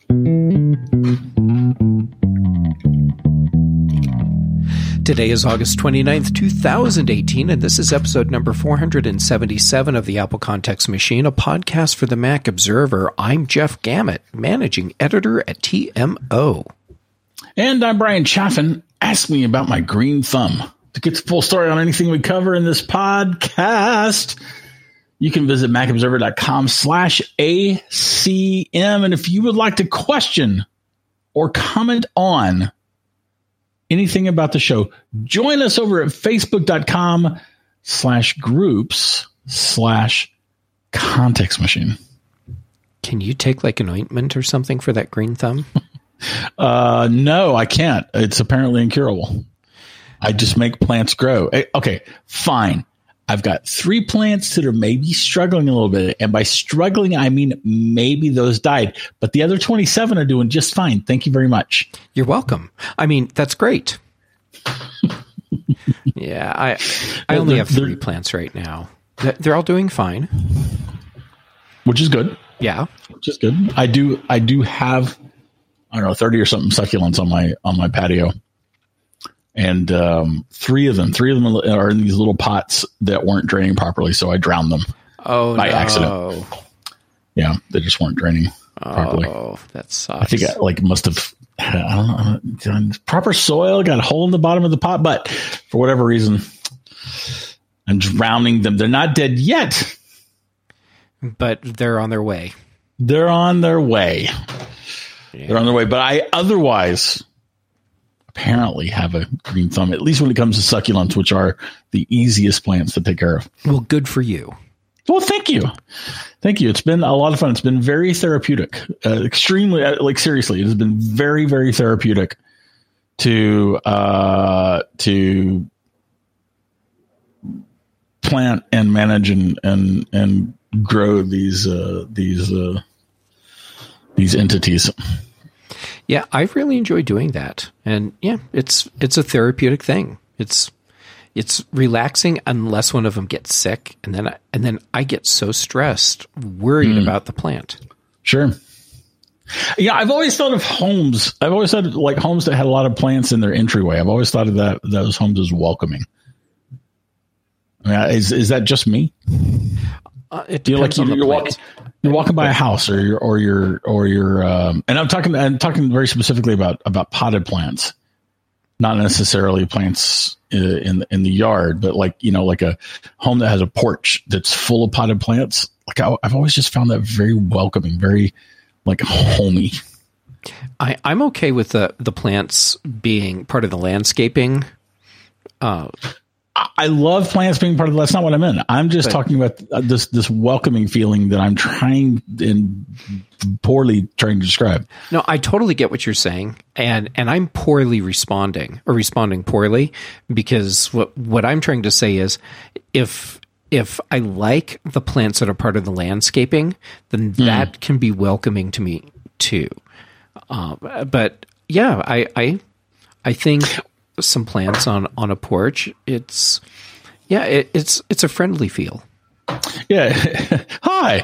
Today is August 29th, 2018, and this is episode number 477 of the Apple Context Machine, a podcast for the Mac Observer. I'm Jeff Gamet, managing editor at TMO. And I'm Brian Chaffin. Ask me about my green thumb. To get the full story on anything we cover in this podcast, you can visit macobserver.com/ACM. And if you would like to question or comment on anything about the show, join us over at facebook.com/groups/context machine. Can you take like an ointment or something for that green thumb? No, I can't. It's apparently incurable. I just make plants grow. Okay, fine. I've got 3 plants that are maybe struggling a little bit. And by struggling, I mean maybe those died. But the other 27 are doing just fine. Thank you very much. You're welcome. I mean, that's great. Yeah, I only have 3 plants right now. They're all doing fine. Which is good. Yeah. Which is good. I do have, I don't know, 30 or something succulents on my patio. And 3 of them are in these little pots that weren't draining properly, so I drowned them. Oh, by accident. Yeah, they just weren't draining properly. Oh, that sucks. I think I must have, I don't know, proper soil, got a hole in the bottom of the pot, but for whatever reason, I'm drowning them. They're not dead yet, but they're on their way. They're on their way. Yeah. They're on their way. But I otherwise apparently have a green thumb, at least when it comes to succulents, which are the easiest plants to take care of. Well, good for you. Well, thank you. Thank you. It's been a lot of fun. It's been very therapeutic, extremely, like seriously, it has been very, very therapeutic to plant and manage and grow these entities. Yeah, I've really enjoyed doing that. And yeah, it's a therapeutic thing. It's relaxing unless one of them gets sick, and then I get so stressed worried about the plant. Sure. Yeah, I've always thought of homes. I've always thought of like homes that had a lot of plants in their entryway. I've always thought of those homes as welcoming. I mean, is that just me? It depends on the plant. You're walking by a house, or you're, and I'm talking very specifically about potted plants, not necessarily plants in the yard, but like a home that has a porch that's full of potted plants. Like I've always just found that very welcoming, very like homey. I'm okay with the plants being part of the landscaping. I love plants being part of it. That's not what I meant. I'm just talking about this welcoming feeling that I'm poorly trying to describe. No, I totally get what you're saying. And I'm poorly responding poorly, because what I'm trying to say is if I like the plants that are part of the landscaping, then that can be welcoming to me too. But yeah, I think some plants on a porch, it's a friendly feel. Yeah. Hi.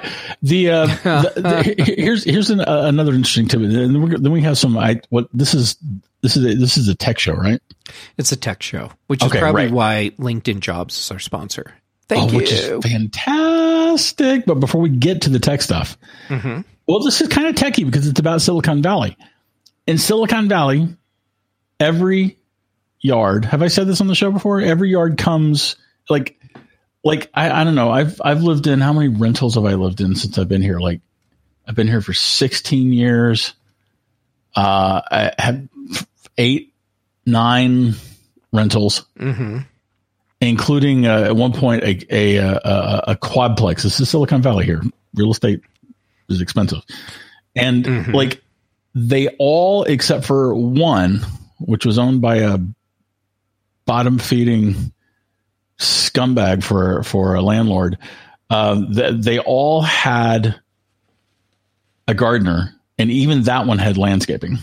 Here's another interesting tip. And then we have some. This is a tech show, right? It's a tech show, which is probably why LinkedIn Jobs is our sponsor. Thank you. Which is fantastic. But before we get to the tech stuff, well, this is kind of techie because it's about Silicon Valley. In Silicon Valley, every yard. Have I said this on the show before? Every yard comes like I don't know. I've lived in, how many rentals have I lived in since I've been here? Like I've been here for 16 years. I had 8, 9 rentals, including at one point a quadplex. This is Silicon Valley here. Real estate is expensive, and like they all except for one, which was owned by a bottom feeding scumbag for a landlord. They all had a gardener, and even that one had landscaping.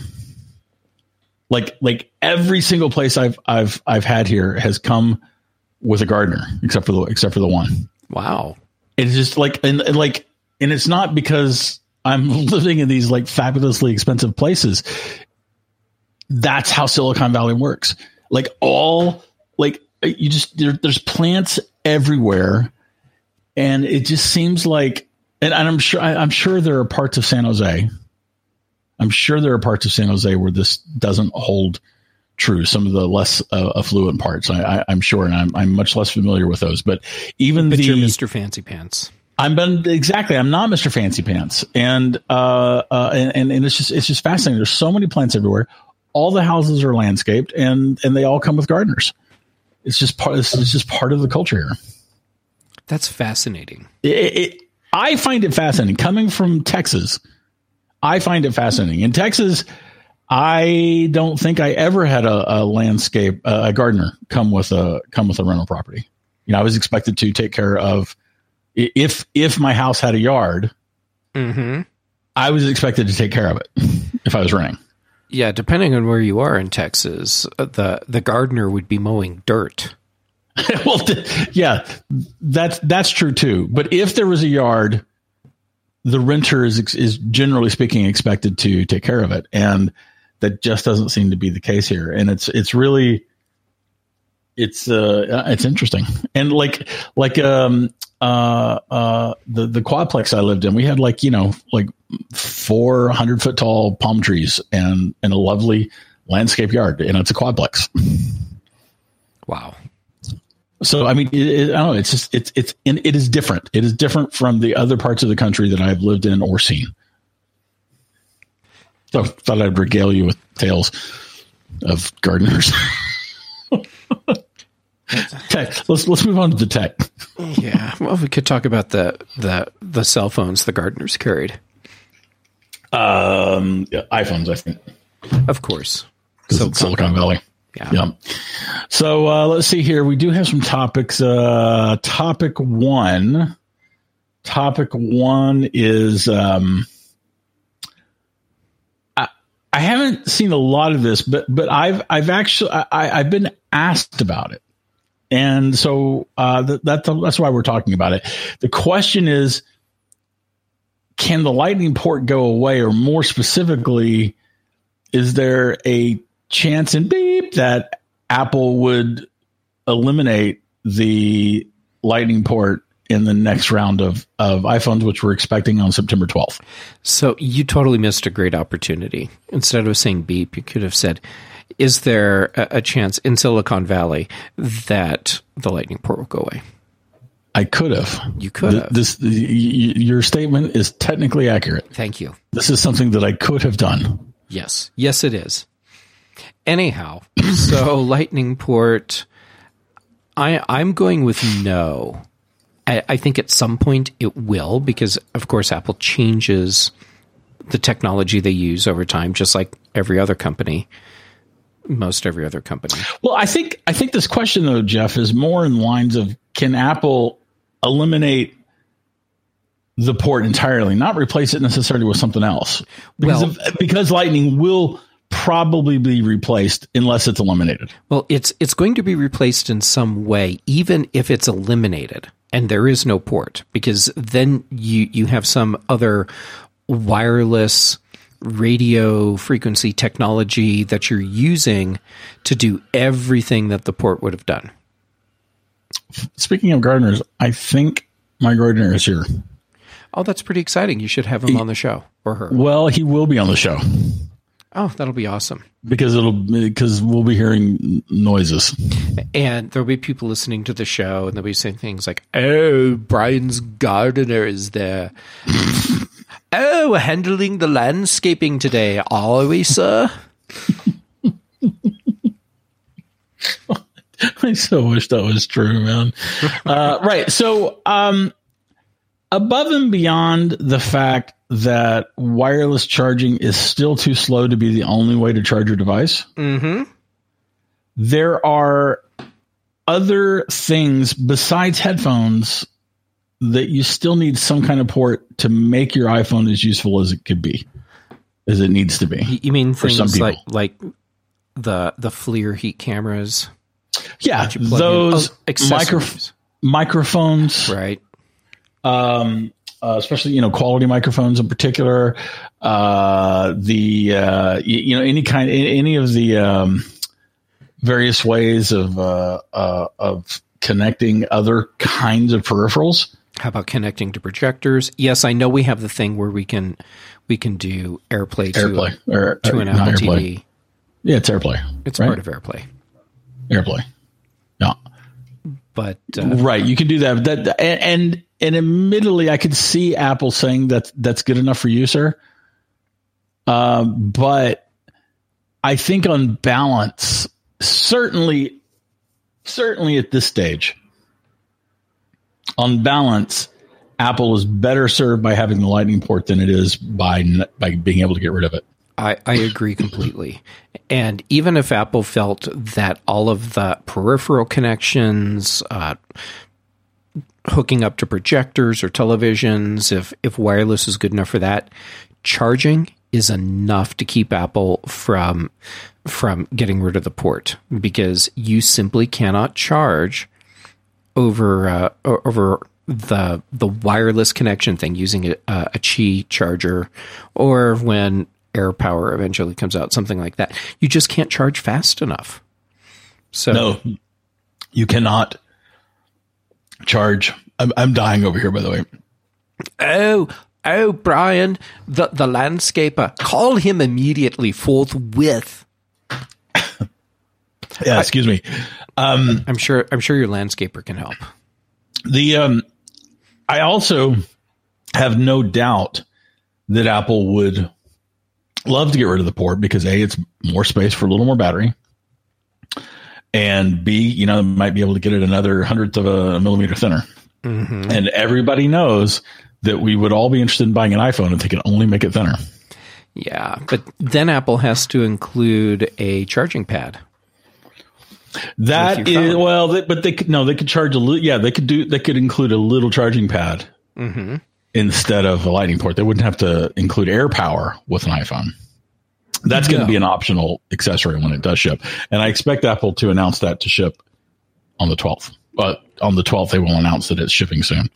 Like every single place I've had here has come with a gardener, except for the one. Wow. It's just like, and it's not because I'm living in these like fabulously expensive places. That's how Silicon Valley works. Like there's plants everywhere, and it just seems like, and I'm sure there are parts of San Jose. I'm sure there are parts of San Jose where this doesn't hold true. Some of the less affluent parts, I'm sure, and I'm much less familiar with those. But even you're Mr. Fancy Pants. I'm not Mr. Fancy Pants, and it's just fascinating. There's so many plants everywhere. All the houses are landscaped, and they all come with gardeners. It's just part of the culture here. That's fascinating. I find it fascinating. Coming from Texas, I find it fascinating. In Texas, I don't think I ever had a landscape a gardener come with a rental property. You know, I was expected to take care of if my house had a yard. Mm-hmm. I was expected to take care of it if I was renting. Yeah, depending on where you are in Texas, the gardener would be mowing dirt. Well, yeah, that's true too. But if there was a yard, the renter is generally speaking expected to take care of it, and that just doesn't seem to be the case here. And it's interesting. And like the quadplex I lived in, we had like 400 foot tall palm trees and a lovely landscape yard, and it's a quadplex. Wow. So, I mean, I don't know. It's just, it is different. It is different from the other parts of the country that I've lived in or seen. So thought I'd regale you with tales of gardeners. Tech. Let's move on to the tech. Yeah. Well, we could talk about the cell phones the gardeners carried. iPhones, I think. Of course. Silicon Valley. Yeah. So let's see here. We do have some topics. Topic one is I haven't seen a lot of this, but I've actually been asked about it, and so that's why we're talking about it. The question is, can the Lightning port go away, or more specifically, is there a chance in beep that Apple would eliminate the Lightning port in the next round of iPhones, which we're expecting on September 12th? So you totally missed a great opportunity. Instead of saying beep, you could have said, is there a chance in Silicon Valley that the Lightning port will go away? I could have. You could have. Your statement is technically accurate. Thank you. This is something that I could have done. Yes. Yes, it is. Anyhow, so Lightning port, I'm going with no. I think at some point it will, because of course Apple changes the technology they use over time, just like every other company, most every other company. Well, I think this question though, Jeff, is more in lines of, can Apple eliminate the port entirely, not replace it necessarily with something else? Because Lightning will probably be replaced unless it's eliminated. Well, it's going to be replaced in some way, even if it's eliminated and there is no port, because then you have some other wireless radio frequency technology that you're using to do everything that the port would have done. Speaking of gardeners, I think my gardener is here. Oh, that's pretty exciting. You should have him on the show, or her. Well, he will be on the show. Oh, that'll be awesome. Because we'll be hearing noises. And there'll be people listening to the show, and they'll be saying things like, "Oh, Brian's gardener is there." "Oh, we're handling the landscaping today, are we, sir?" I so wish that was true, man. Right. So, above and beyond the fact that wireless charging is still too slow to be the only way to charge your device, there are other things besides headphones that you still need some kind of port to make your iPhone as useful as it could be, as it needs to be. You mean things like the FLIR heat cameras? Yeah, those microphones, right? especially, quality microphones in particular, any of the various ways of connecting other kinds of peripherals. How about connecting to projectors? Yes, I know we have the thing where we can do AirPlay to an Apple TV. Yeah, it's AirPlay. It's part of AirPlay. AirPlay. Yeah. But right, you can do that. And admittedly, I could see Apple saying that's good enough for you, sir. But I think on balance, certainly at this stage, on balance, Apple is better served by having the Lightning port than it is by being able to get rid of it. I agree completely. And even if Apple felt that all of the peripheral connections, hooking up to projectors or televisions, if wireless is good enough for that, charging is enough to keep Apple from getting rid of the port, because you simply cannot charge over the wireless connection thing using a Qi charger, or when AirPower eventually comes out, something like that. You just can't charge fast enough. So no, you cannot charge. I'm dying over here, by the way. Oh, Brian, the landscaper, call him immediately, forthwith. Yeah, excuse me. I'm sure your landscaper can help. I also have no doubt that Apple would love to get rid of the port because A, it's more space for a little more battery, and B, might be able to get it another 1/100th of a millimeter thinner. Mm-hmm. And everybody knows that we would all be interested in buying an iPhone if they can only make it thinner. Yeah, but then Apple has to include a charging pad. That is but they could charge a little. Yeah, they could include a little charging pad instead of a Lightning port. They wouldn't have to include AirPower with an iPhone. That's going to be an optional accessory when it does ship, and I expect Apple to announce that to ship on the 12th. But on the 12th, they will announce that it's shipping soon.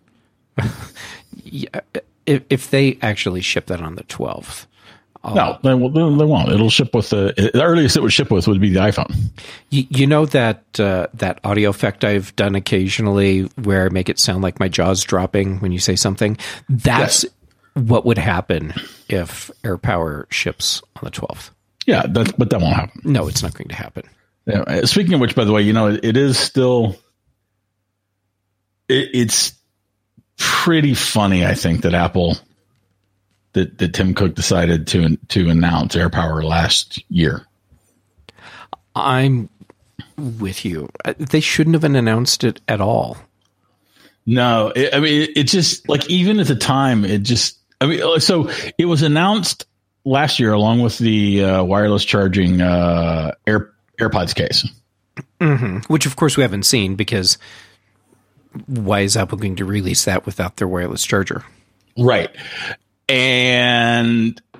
Yeah, if they actually ship that on the 12th. No, they won't. It'll ship with the earliest it would ship with would be the iPhone. You know that audio effect I've done occasionally where I make it sound like my jaw's dropping when you say something? That's what would happen if AirPower ships on the 12th. Yeah, but that won't happen. No, it's not going to happen. Yeah, speaking of which, by the way, it is still it's pretty funny, I think, that Apple that Tim Cook decided to announce AirPower last year. I'm with you. They shouldn't have announced it at all. No, it just, like, even at the time, so it was announced last year along with the wireless charging AirPods case. Mm-hmm. Which, of course, we haven't seen, because why is Apple going to release that without their wireless charger? Right. And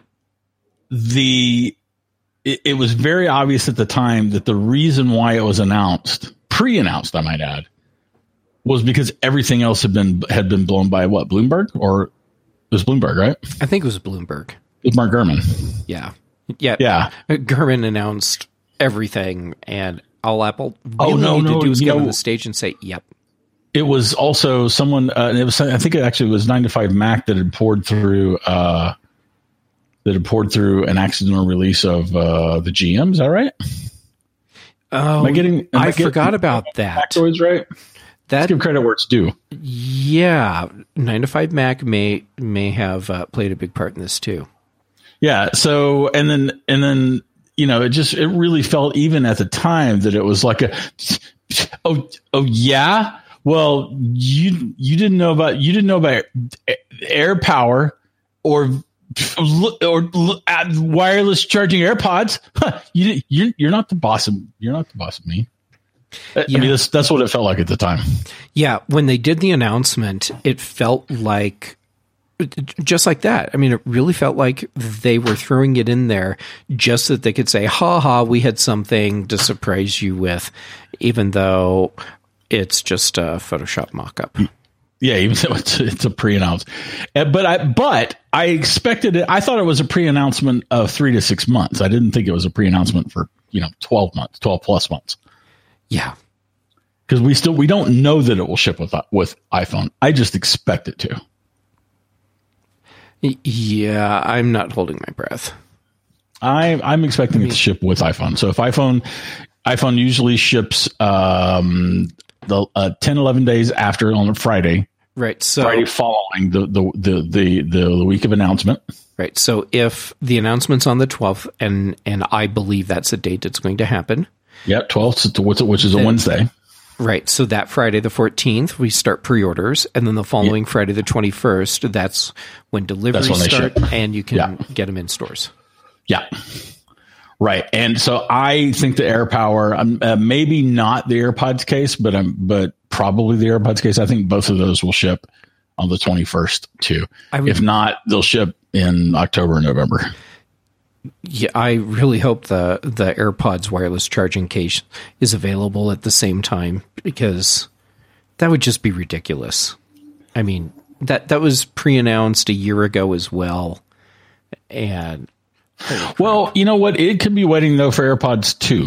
it was very obvious at the time that the reason why it was pre-announced, I might add, was because everything else had been blown by what, Bloomberg? Or it was Bloomberg, right? I think it was Bloomberg. It was Mark Gurman. Yeah. Gurman announced everything, and all Apple really needed to do was get on the stage and say, "Yep." It was also someone, and it was, I think it actually was 9to5Mac that had poured through an accidental release of the GM. Is that right? Oh, I forgot about that. Factoids, right? Let's give credit where it's due. Yeah, 9to5Mac may have played a big part in this too. Yeah. So, and then it really felt, even at the time, that it was like oh yeah. Well, you didn't know about AirPower or wireless charging AirPods. Huh, you're not the boss of me. Yeah. I mean, that's what it felt like at the time. Yeah, when they did the announcement, it felt like just like that. I mean, it really felt like they were throwing it in there just so that they could say, "Ha ha, we had something to surprise you with," even though it's just a Photoshop mock-up. Yeah, even though it's a pre-announced, but I expected it. I thought it was a pre-announcement of 3 to 6 months. I didn't think it was a pre-announcement for 12 months, 12 plus months. Yeah, because we don't know that it will ship with iPhone. I just expect it to. Yeah, I'm not holding my breath. I'm expecting it to ship with iPhone. So if iPhone usually ships the 10-11 days after on a Friday. Right. So Friday following the week of announcement. Right. So if the announcement's on the 12th, and I believe that's the date it's going to happen. Yeah, 12th, which is a Wednesday. Right. So that Friday, the 14th, we start pre-orders, and then the following Friday, the 21st, that's when deliveries start, and you can get them in stores. Yeah. Right. And so I think the AirPower, maybe not the AirPods case, but probably the AirPods case. I think both of those will ship on the 21st too. If not, they'll ship in October and November. Yeah, I really hope the AirPods wireless charging case is available at the same time, because that would just be ridiculous. I mean, that was pre-announced a year ago as well. And well, you know what? It could be waiting though for AirPods 2.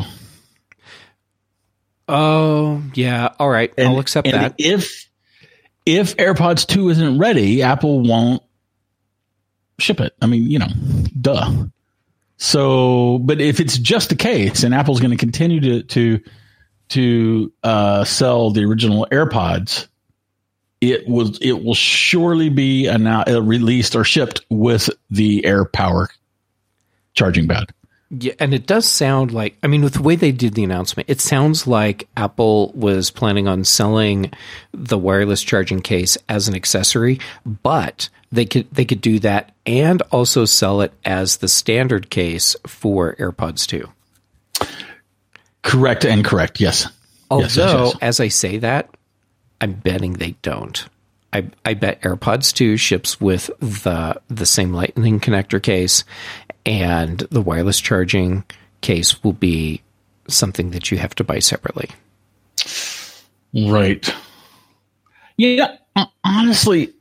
Oh, yeah. All right. I'll accept that. If AirPods 2 isn't ready, Apple won't ship it. I mean, duh. So, but if it's just the case, and Apple's going to continue to sell the original AirPods, it will surely be released or shipped with the AirPower charging pad. Yeah, and it does sound like, I mean, with the way they did the announcement, it sounds like Apple was planning on selling the wireless charging case as an accessory, but they could do that and also sell it as the standard case for AirPods 2. Correct. Yes. Although, yes. As I say that, I'm betting they don't. I bet AirPods 2 ships with the same Lightning connector case, and the wireless charging case will be something that you have to buy separately. Right. Yeah. Honestly,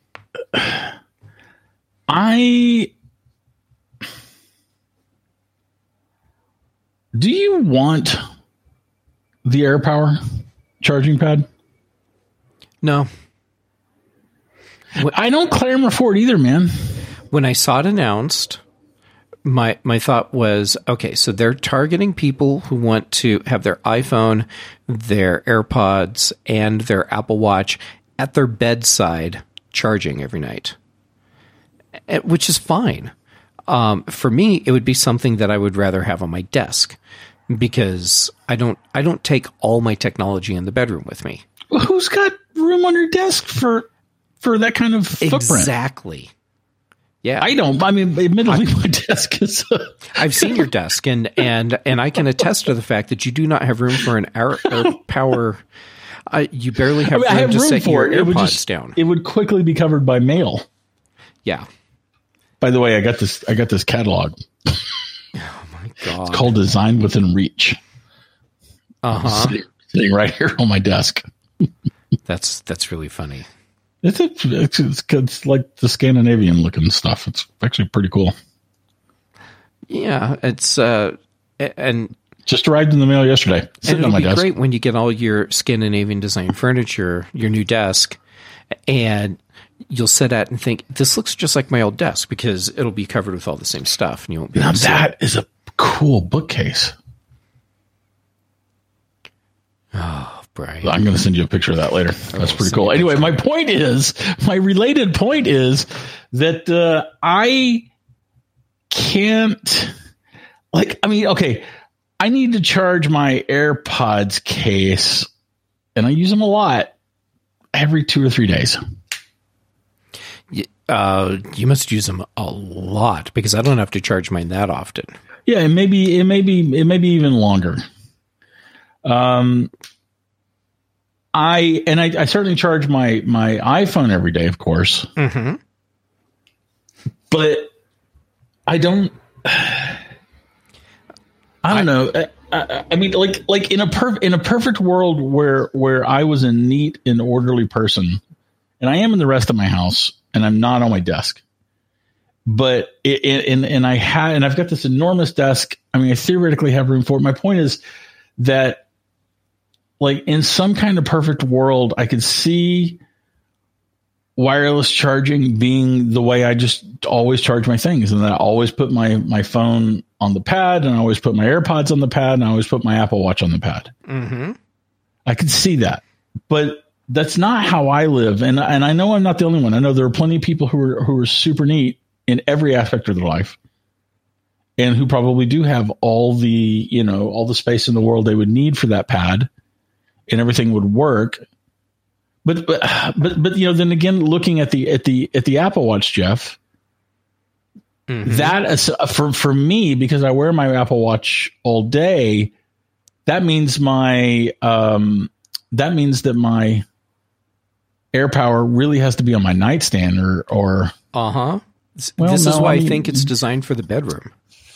do you want the AirPower charging pad? No. I don't clamor for it either, man. When I saw it announced, my thought was, okay, so they're targeting people who want to have their iPhone, their AirPods, and their Apple Watch at their bedside charging every night, which is fine. For me, it would be something that I would rather have on my desk, because I don't take all my technology in the bedroom with me. Well, who's got room on your desk for that kind of footprint? Exactly. Yeah, I don't. I mean, admittedly, my desk is. I've seen your desk, and I can attest to the fact that you do not have room for an AirPower. You barely have room to set your AirPods down. It would quickly be covered by mail. Yeah. By the way, I got this catalog. Oh my god! It's called Design Within Reach. Sitting right here on my desk. That's really funny. It's like the Scandinavian looking stuff. It's actually pretty cool. Yeah, it's and just arrived in the mail yesterday. Sitting on my desk. It'll be great when you get all your Scandinavian design furniture, your new desk, and you'll sit at and think, this looks just like my old desk, because it'll be covered with all the same stuff, and you won't be able to see that is a cool bookcase. Oh, Brian. I'm going to send you a picture of that later. That's pretty cool. Anyway, my related point is that I can't, okay, I need to charge my AirPods case, and I use them a lot, every 2 or 3 days. You must use them a lot, because I don't have to charge mine that often. Yeah, it may be even longer. I certainly charge my iPhone every day, of course. Mm-hmm. But I don't. I don't know. I mean, like in a perfect world where I was a neat and orderly person, and I am in the rest of my house, and I'm not on my desk. But I've got this enormous desk. I mean, I theoretically have room for it. My point is that, like, in some kind of perfect world, I could see wireless charging being the way I just always charge my things. And then I always put my phone on the pad, and I always put my AirPods on the pad, and I always put my Apple Watch on the pad. Mm-hmm. I could see that, but that's not how I live. And I know I'm not the only one. I know there are plenty of people who are super neat in every aspect of their life, and who probably do have all the space in the world they would need for that pad, and everything would work. But then again, looking at the Apple Watch, Jeff, that is, for me, because I wear my Apple Watch all day, that means that my AirPower really has to be on my nightstand or this is why I think it's designed for the bedroom.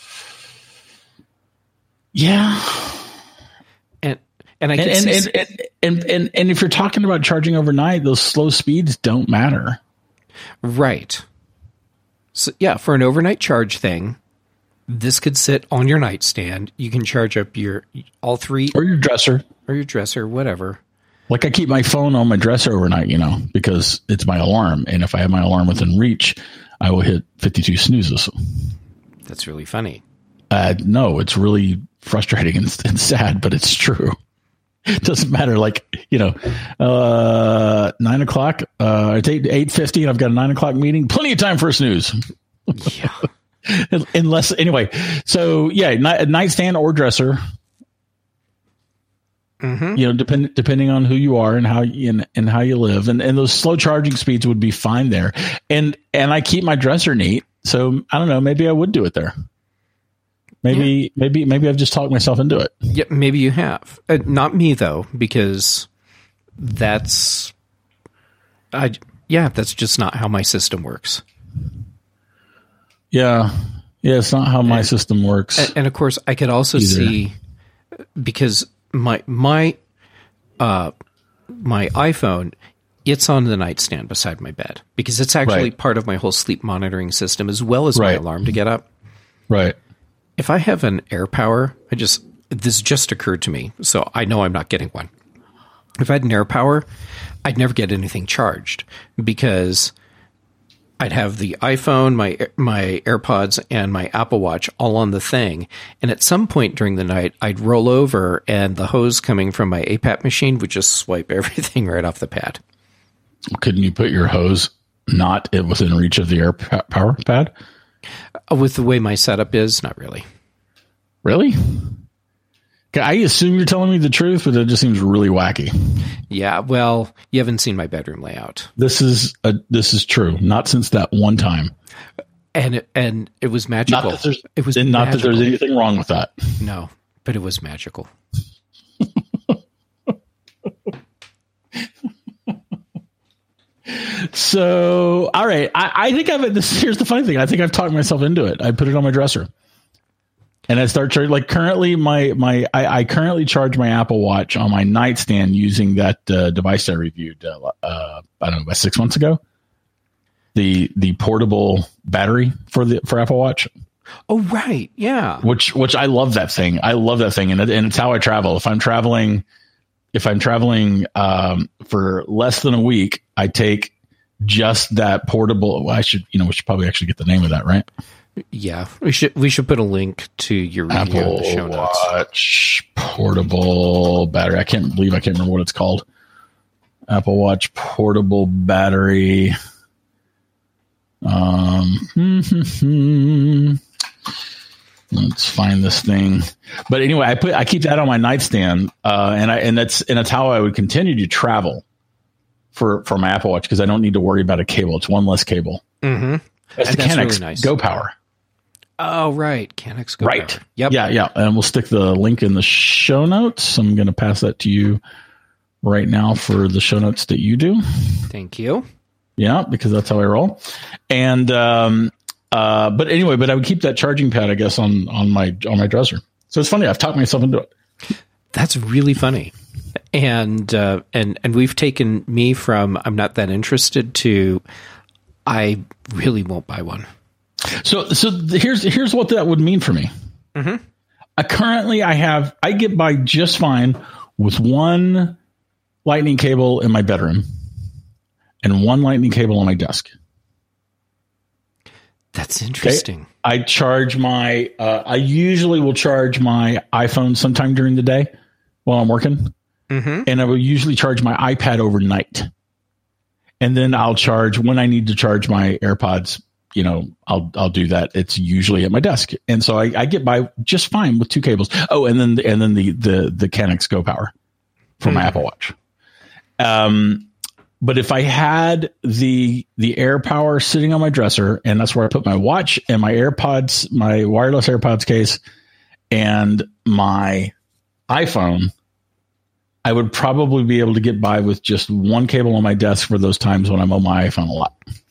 Yeah. And I can and if you're talking about charging overnight, those slow speeds don't matter. Right. So yeah, for an overnight charge thing, this could sit on your nightstand. You can charge up all three, or your dresser, whatever. Like, I keep my phone on my dresser overnight, because it's my alarm. And if I have my alarm within reach, I will hit 52 snoozes. That's really funny. No, it's really frustrating and sad, but it's true. It doesn't matter. Like, 9 o'clock, it's 8:50 and I've got a 9 o'clock meeting. Plenty of time for a snooze. Yeah. Unless, anyway. So yeah, nightstand or dresser. Mm-hmm. Depending on who you are and how you live, and those slow charging speeds would be fine there. And I keep my dresser neat, so I don't know. Maybe I would do it there. Maybe I've just talked myself into it. Yeah, maybe you have. Not me though, because that's just not how my system works. Yeah, it's not how my system works. And of course, I could also see, because my iPhone, it's on the nightstand beside my bed, because it's actually part of my whole sleep monitoring system, as well as my alarm to get up. Right. If I have an AirPower, this just occurred to me, so I know I'm not getting one. If I had an AirPower, I'd never get anything charged, because I'd have the iPhone, my AirPods, and my Apple Watch all on the thing. And at some point during the night, I'd roll over, and the hose coming from my APAP machine would just swipe everything right off the pad. Couldn't you put your hose not within reach of the AirPower pad? With the way my setup is, not really. Really? I assume you're telling me the truth, but it just seems really wacky. Yeah, well, you haven't seen my bedroom layout. This is true. Not since that one time. And it was magical. Not that there's anything wrong with that. No, but it was magical. So, all right. I think here's the funny thing. I think I've talked myself into it. I put it on my dresser. And I start charging, like, currently I currently charge my Apple Watch on my nightstand using that device I reviewed, I don't know, about 6 months ago. The portable battery for Apple Watch. Oh, right. Yeah. Which I love that thing. And it's how I travel. If I'm traveling for less than a week, I take just that portable. Well, we should probably actually get the name of that, right? Yeah, we should put a link to your review in the show notes. Apple Watch portable battery. I can't remember what it's called. Apple Watch portable battery. Let's find this thing. But anyway, I keep that on my nightstand, and that's how I would continue to travel for my Apple Watch, because I don't need to worry about a cable. It's one less cable. Mm-hmm. That's the Canex really nice. Go Power. Oh, right. Canex Go Right. Power. Yep. Yeah. And we'll stick the link in the show notes. I'm going to pass that to you right now for the show notes that you do. Thank you. Yeah, because that's how I roll. And, but anyway, I would keep that charging pad, I guess, on my dresser. So it's funny. I've talked myself into it. That's really funny. and we've taken me from I'm not that interested to I really won't buy one. So here's what that would mean for me. Mm-hmm. Currently, I get by just fine with one lightning cable in my bedroom and one lightning cable on my desk. That's interesting. Okay? I charge my. I usually will charge my iPhone sometime during the day while I'm working, and I will usually charge my iPad overnight. And then I'll charge when I need to charge my AirPods. You know, I'll do that. It's usually at my desk, and so I get by just fine with two cables. Oh, and then the Canex Go Power for my Apple Watch. But if I had the Air Power sitting on my dresser, and that's where I put my watch and my AirPods, my wireless AirPods case, and my iPhone, I would probably be able to get by with just one cable on my desk for those times when I'm on my iPhone a lot.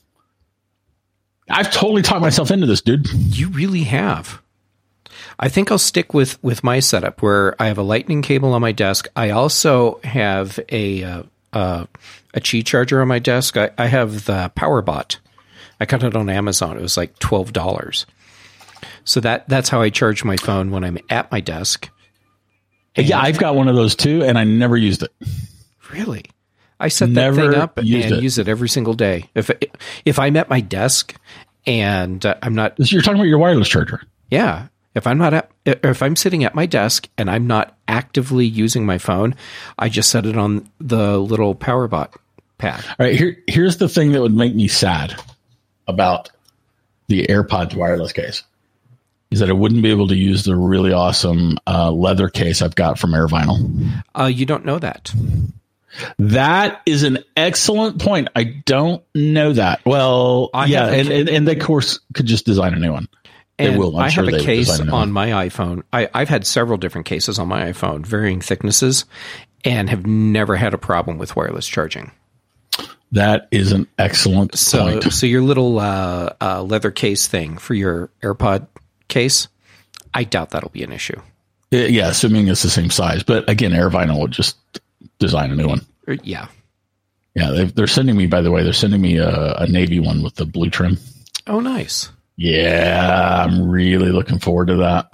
I've totally talked myself into this, dude. You really have. I think I'll stick with my setup where I have a lightning cable on my desk. I also have a Qi charger on my desk. I have the PowerBot. I got it on Amazon. It was like $12. So that's how I charge my phone when I'm at my desk. And yeah, I've got one of those too, and I never used it. Really? I set that thing up and use it every single day. If I'm at my desk and I'm not, you're talking about your wireless charger. Yeah. If I'm sitting at my desk and I'm not actively using my phone, I just set it on the little PowerBot pad. All right. Here's the thing that would make me sad about the AirPods wireless case is that I wouldn't be able to use the really awesome leather case I've got from AirVinyl. You don't know that. That is an excellent point. I don't know that. Well, and they, of course, could just design a new one. And they will. I have a case on my iPhone. I've had several different cases on my iPhone, varying thicknesses, and have never had a problem with wireless charging. That is an excellent point. So your little leather case thing for your AirPod case, I doubt that'll be an issue. Yeah, assuming it's the same size. But again, AirVinyl will just design a new one. Yeah. Yeah, they're sending me, by the way, a navy one with the blue trim. Oh, nice. Yeah, I'm really looking forward to that.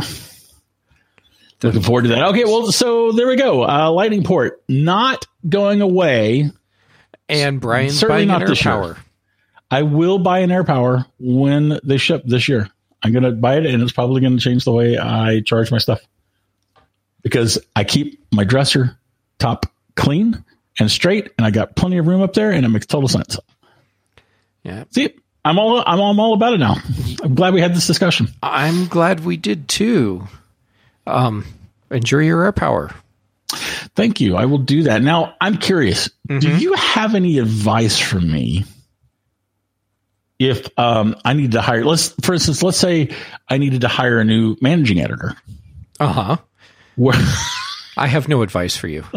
Okay, well, so there we go. Lightning port not going away. And Brian's certainly buying an AirPower. I will buy an AirPower when they ship this year. I'm going to buy it, and it's probably going to change the way I charge my stuff. Because I keep my dresser top clean and straight, and I got plenty of room up there, and it makes total sense. Yeah. See, I'm all about it now. I'm glad we had this discussion. I'm glad we did too. Enjoy your AirPower. Thank you. I will do that. Now, I'm curious. Do you have any advice for me? If I need to hire, for instance, let's say I needed to hire a new managing editor. I have no advice for you.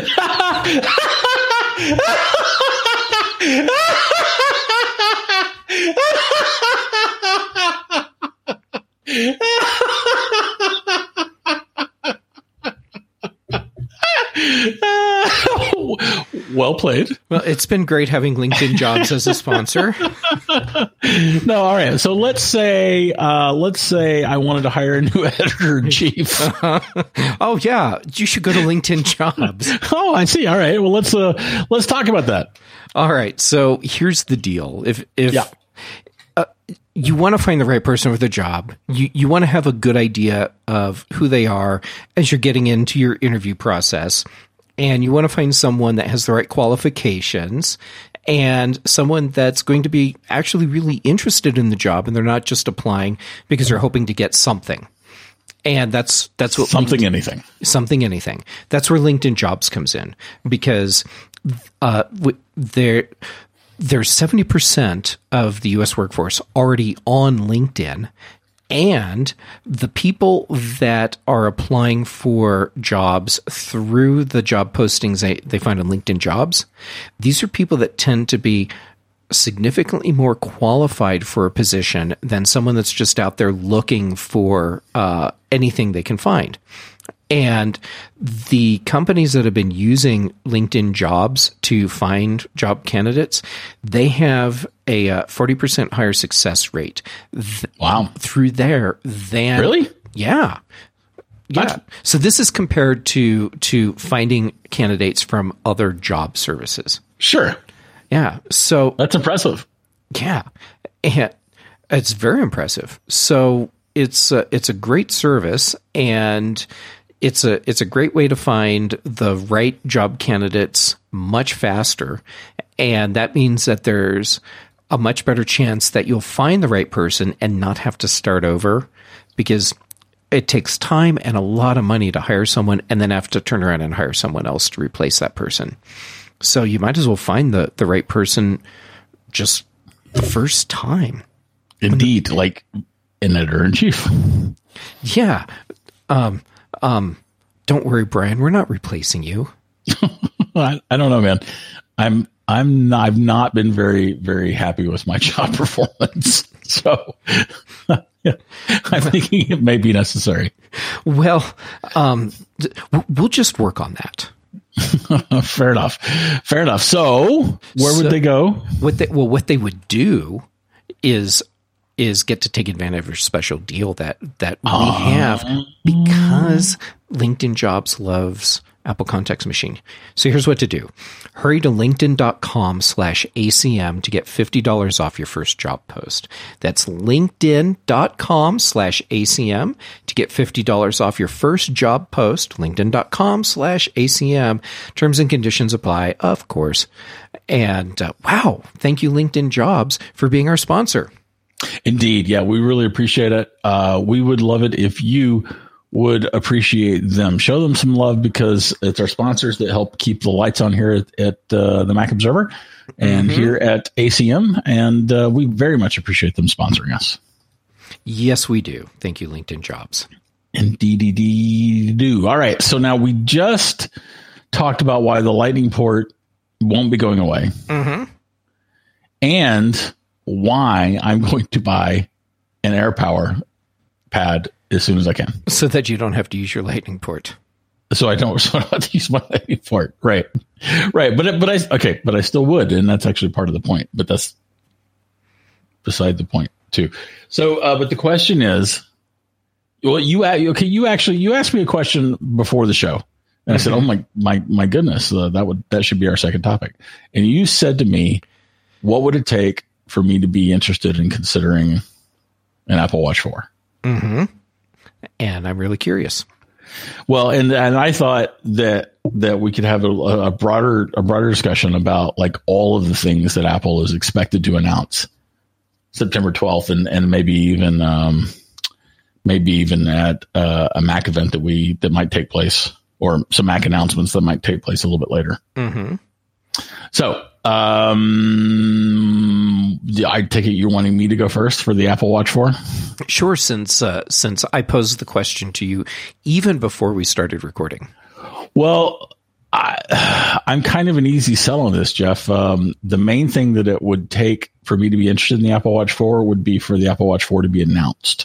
Well played. Well, it's been great having LinkedIn Jobs as a sponsor. No, all right. So let's say I wanted to hire a new editor in chief. Oh yeah, you should go to LinkedIn Jobs. Oh, I see. All right. Well, let's talk about that. All right. So here's the deal. If you want to find the right person for the job, you want to have a good idea of who they are as you're getting into your interview process. And you want to find someone that has the right qualifications and someone that's going to be actually really interested in the job, and they're not just applying because they're hoping to get something. And that's what anything. That's where LinkedIn Jobs comes in, because there's 70% of the U.S. workforce already on LinkedIn. And the people that are applying for jobs through the job postings they find on LinkedIn Jobs, these are people that tend to be significantly more qualified for a position than someone that's just out there looking for anything they can find. And the companies that have been using LinkedIn Jobs to find job candidates, they have a 40% higher success rate. Wow. Through there than Really? Yeah. Yeah. So this is compared to finding candidates from other job services. Sure. Yeah. So That's impressive. yeah, and it's very impressive. So it's a great service, and it's a great way to find the right job candidates much faster, and that means that there's a much better chance that you'll find the right person and not have to start over, because it takes time and a lot of money to hire someone and then have to turn around and hire someone else to replace that person. So you might as well find the right person just the first time. Indeed, like an editor-in-chief. Yeah. Don't worry, Brian, we're not replacing you. I don't know, man. I've not been very, very happy with my job performance. So I'm thinking it may be necessary. Well, we'll just work on that. Fair enough. Fair enough. So where would they go? What they would do is get to take advantage of a special deal that we have, because LinkedIn Jobs loves Apple Context Machine. So here's what to do. Hurry to linkedin.com/ACM to get $50 off your first job post. That's linkedin.com/ACM to get $50 off your first job post. linkedin.com/ACM. Terms and conditions apply, of course. And wow, thank you, LinkedIn Jobs, for being our sponsor. Indeed. Yeah, we really appreciate it. We would love it if you would appreciate them. Show them some love, because it's our sponsors that help keep the lights on here at the Mac Observer and here at ACM. And we very much appreciate them sponsoring us. Yes, we do. Thank you, LinkedIn Jobs. Indeed do. All right. So now we just talked about why the Lightning port won't be going away. And why I'm going to buy an AirPower pad as soon as I can, so that you don't have to use your Lightning port. So I don't have to use my Lightning port. Right. But I still would. And that's actually part of the point, but that's beside the point too. So, but the question is, well, you asked me a question before the show, and I said, oh my goodness, that should be our second topic. And you said to me, what would it take for me to be interested in considering an Apple Watch 4? And I'm really curious. Well, and I thought that we could have a broader discussion about like all of the things that Apple is expected to announce September 12th, and maybe even at a Mac event that might take place, or some Mac announcements that might take place a little bit later. So, I take it you're wanting me to go first for the Apple Watch 4? Sure, since I posed the question to you even before we started recording. Well, I'm kind of an easy sell on this, Jeff. The main thing that it would take for me to be interested in the Apple Watch 4 would be for the Apple Watch 4 to be announced.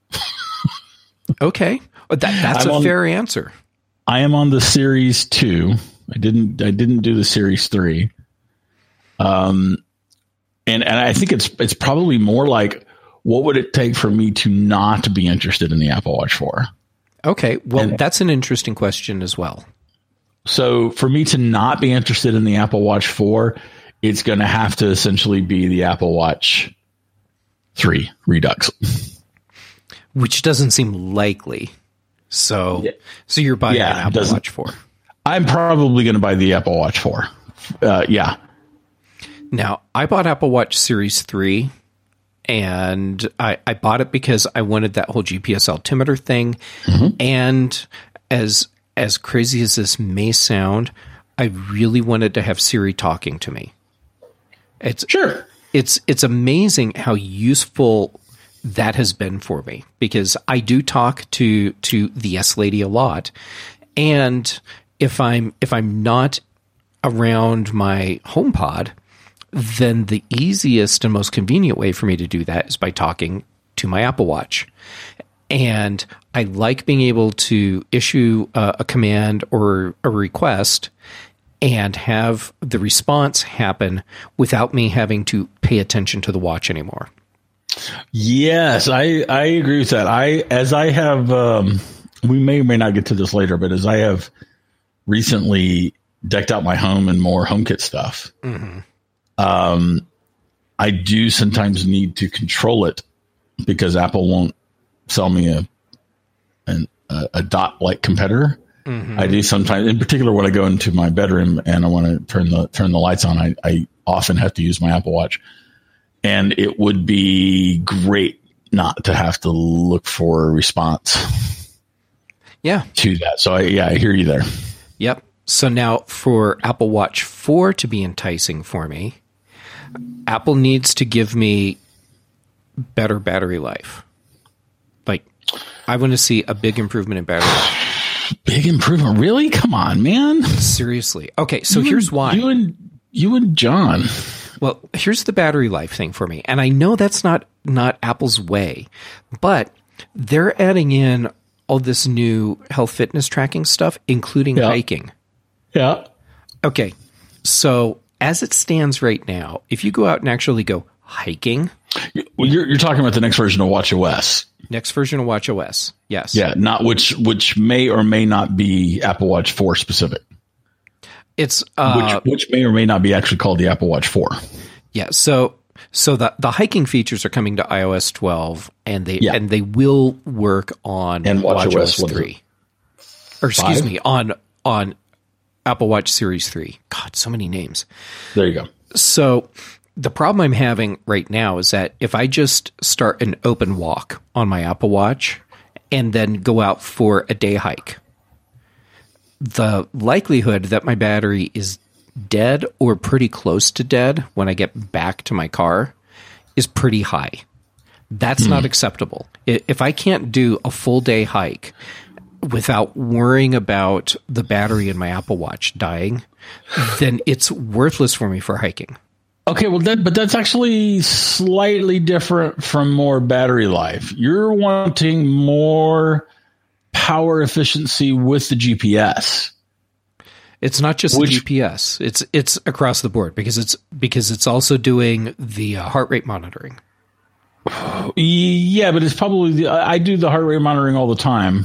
Okay. That's a fair answer. I am on the Series 2. I didn't do the Series 3. And I think it's probably more like, what would it take for me to not be interested in the Apple Watch 4? Okay. Well, that's an interesting question as well. So for me to not be interested in the Apple Watch 4, it's going to have to essentially be the Apple Watch 3 Redux, which doesn't seem likely. So you're buying an Apple Watch 4. I'm probably going to buy the Apple Watch 4. Yeah. Now, I bought Apple Watch Series 3, and I bought it because I wanted that whole GPS altimeter thing. And as crazy as this may sound, I really wanted to have Siri talking to me. It's amazing how useful that has been for me, because I do talk to the Yes Lady a lot, and if I'm not around my HomePod, then the easiest and most convenient way for me to do that is by talking to my Apple Watch. And I like being able to issue a command or a request and have the response happen without me having to pay attention to the watch anymore. Yes, I agree with that. As I have, we may or may not get to this later, but as I have recently decked out my home and more HomeKit stuff, I do sometimes need to control it because Apple won't sell me a dot-like competitor. I do sometimes, in particular, when I go into my bedroom and I want to turn the lights on, I often have to use my Apple Watch. And it would be great not to have to look for a response to that. So, I hear you there. Yep. So now for Apple Watch 4 to be enticing for me, Apple needs to give me better battery life. Like, I want to see a big improvement in battery life. Big improvement? Really? Come on, man. Seriously. Okay, so here's why. You and John. Well, here's the battery life thing for me. And I know that's not Apple's way, but they're adding in all this new health fitness tracking stuff, including hiking. Yeah. Okay. So as it stands right now, if you go out and actually go hiking. Well, you're talking about the next version of WatchOS. Next version of WatchOS. Yes. Yeah. Not which may or may not be Apple Watch 4 specific. It's which may or may not be actually called the Apple Watch 4. Yeah, so the hiking features are coming to iOS 12, and they will work on and WatchOS 3, or excuse 5? me, on Apple Watch Series 3. God, so many names. There you go. So the problem I'm having right now is that if I just start an open walk on my Apple Watch and then go out for a day hike, the likelihood that my battery is dead or pretty close to dead when I get back to my car is pretty high. That's not acceptable. If I can't do a full day hike without worrying about the battery in my Apple Watch dying, then it's worthless for me for hiking. Okay, well, but that's actually slightly different from more battery life. You're wanting more power efficiency with the GPS. It's not just the GPS. It's across the board because it's also doing the heart rate monitoring. Yeah, but it's probably I do the heart rate monitoring all the time,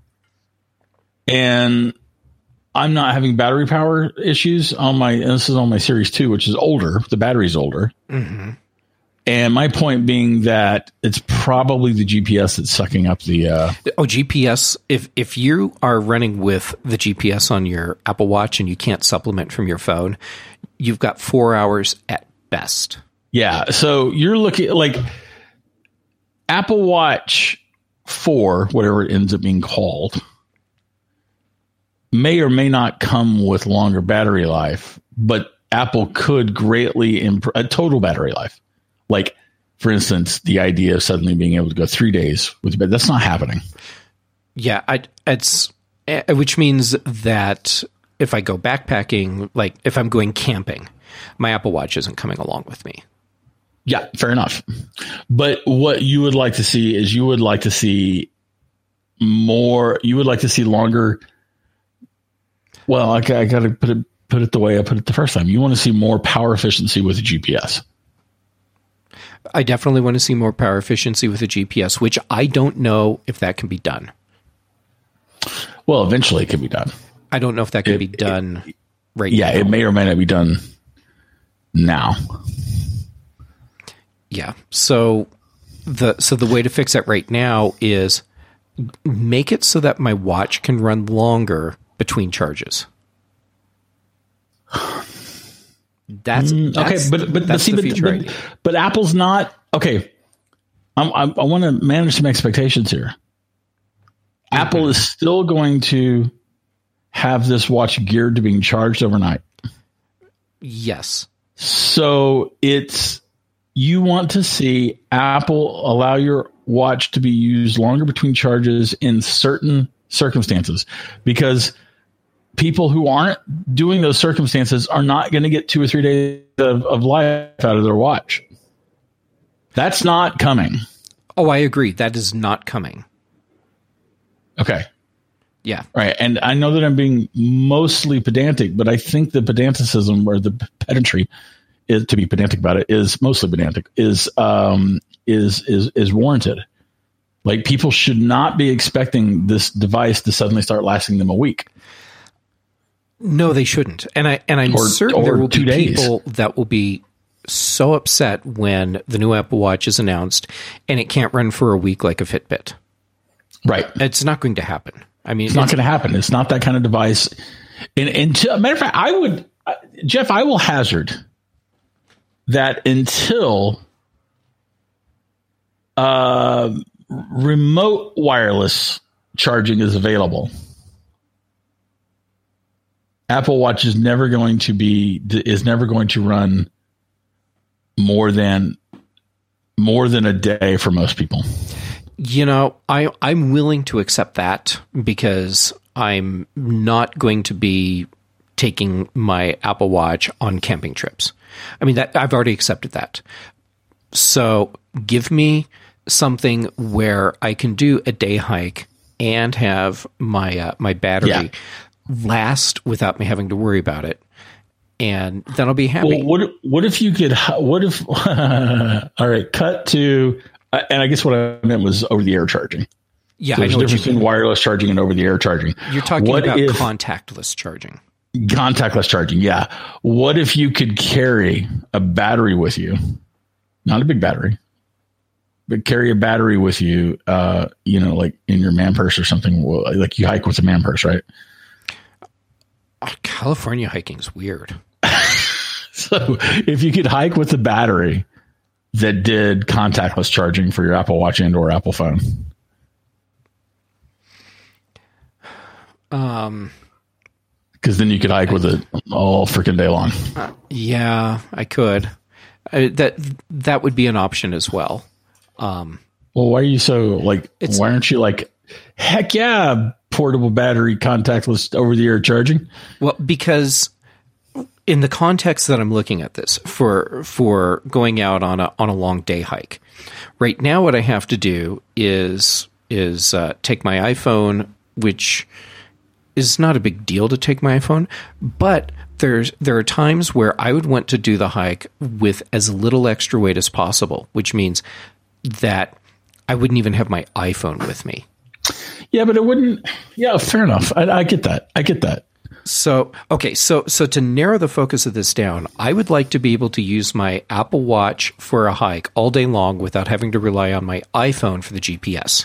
and I'm not having battery power issues on my. And this is on my Series 2, which is older. The battery's older. Mm-hmm. And my point being that it's probably the GPS that's sucking up the... GPS, if you are running with the GPS on your Apple Watch and you can't supplement from your phone, you've got 4 hours at best. Yeah, so you're looking like Apple Watch 4, whatever it ends up being called, may or may not come with longer battery life, but Apple could greatly improve a total battery life. Like, for instance, the idea of suddenly being able to go 3 days with your bed, that's not happening. Yeah, which means that if I go backpacking, like if I'm going camping, my Apple Watch isn't coming along with me. Yeah, fair enough. But what you would like to see is you would like to see longer. Well, I got to put it the way I put it the first time. You want to see more power efficiency with the GPS. I definitely want to see more power efficiency with the GPS, which I don't know if that can be done. Well, eventually it can be done. I don't know if that can be done right now. Yeah, it may or may not be done now. Yeah. So the way to fix that right now is make it so that my watch can run longer between charges. That's okay, but Apple's not okay. I want to manage some expectations here. Apple is still going to have this watch geared to being charged overnight. Yes. So you want to see Apple allow your watch to be used longer between charges in certain circumstances, because people who aren't doing those circumstances are not going to get 2 or 3 days of life out of their watch. That's not coming. Oh, I agree. That is not coming. Okay. Yeah. Right. And I know that I'm being mostly pedantic, but I think the pedanticism or the pedantry is, to be pedantic about it, is mostly pedantic, is warranted. Like, people should not be expecting this device to suddenly start lasting them a week. No, they shouldn't. And I'm certain there will be people that will be so upset when the new Apple Watch is announced and it can't run for a week like a Fitbit. Right. It's not going to happen. I mean, it's not going to happen. It's not that kind of device. And to, matter of fact, Jeff, I will hazard that until remote wireless charging is available, Apple Watch is never going to run more than a day for most people. You know, I'm willing to accept that because I'm not going to be taking my Apple Watch on camping trips. I mean, that I've already accepted that. So give me something where I can do a day hike and have my my battery last without me having to worry about it, and then I'll be happy. Well, what if you could? What if? All right, cut to. And I guess what I meant was over-the-air charging. Yeah, so there's a difference between wireless charging and over-the-air charging. You're talking about contactless charging. Contactless charging, yeah. What if you could carry a battery with you? Not a big battery, but carry a battery with you, like in your man purse or something. Like you hike with a man purse, right? California hiking is weird. So if you could hike with a battery that did contactless charging for your Apple Watch and or Apple phone. Because then you could hike with it all freaking day long. Yeah, I could. That would be an option as well. Well, why are you so why aren't you like, heck yeah, portable battery, contactless over the air charging? Well, because in the context that I'm looking at this for going out on a long day hike, right now what I have to do is take my iPhone, which is not a big deal to take my iPhone, but there are times where I would want to do the hike with as little extra weight as possible, which means that I wouldn't even have my iPhone with me. Yeah, but it wouldn't. Yeah, fair enough. I get that. So, okay, so to narrow the focus of this down, I would like to be able to use my Apple Watch for a hike all day long without having to rely on my iPhone for the GPS.